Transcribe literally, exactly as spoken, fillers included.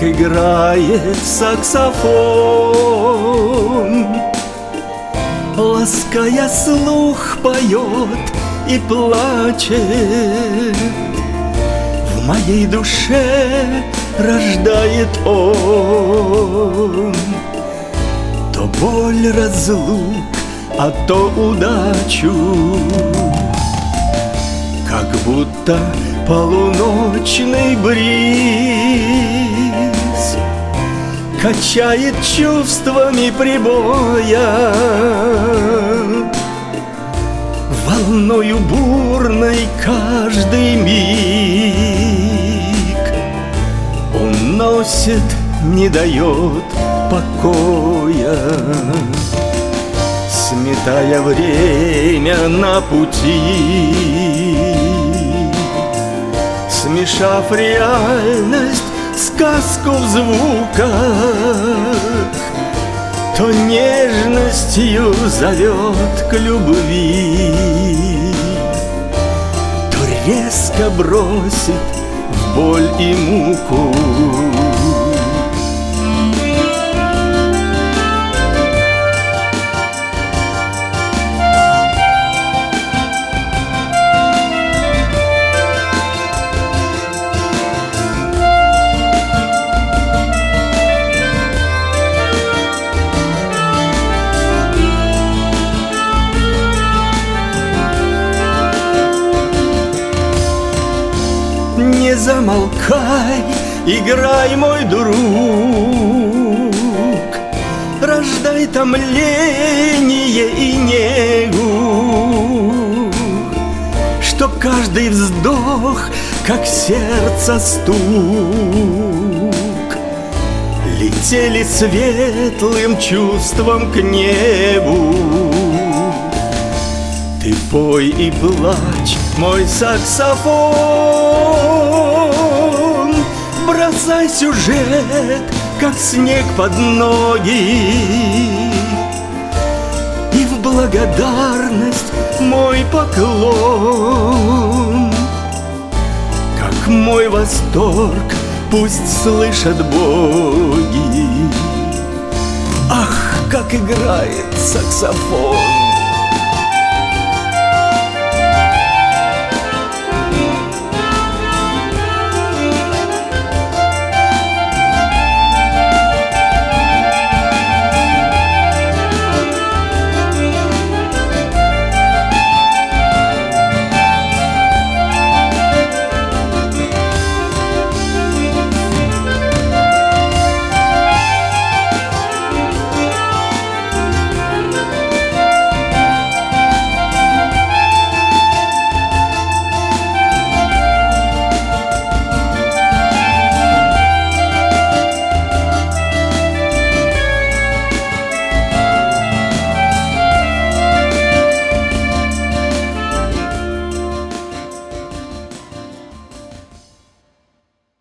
играет саксофон, лаская слух, поет и плачет. В моей душе рождает он то боль разлук, а то удачу. Как будто полуночный бриз качает чувствами прибоя, волною бурной каждый миг уносит, не дает покоя, сметая время на пути, смешав реальность, сказку в звуках, то нежностью зовет к любви, то резко бросит в боль и муку. Не замолкай, играй, мой друг, рождай томление и негу, чтоб каждый вздох, как сердце стук, летели светлым чувством к небу. Ты пой и плачь, мой саксофон, бросай сюжет, как снег под ноги, и в благодарность мой поклон, как мой восторг, пусть слышат боги. Ах, как играет саксофон!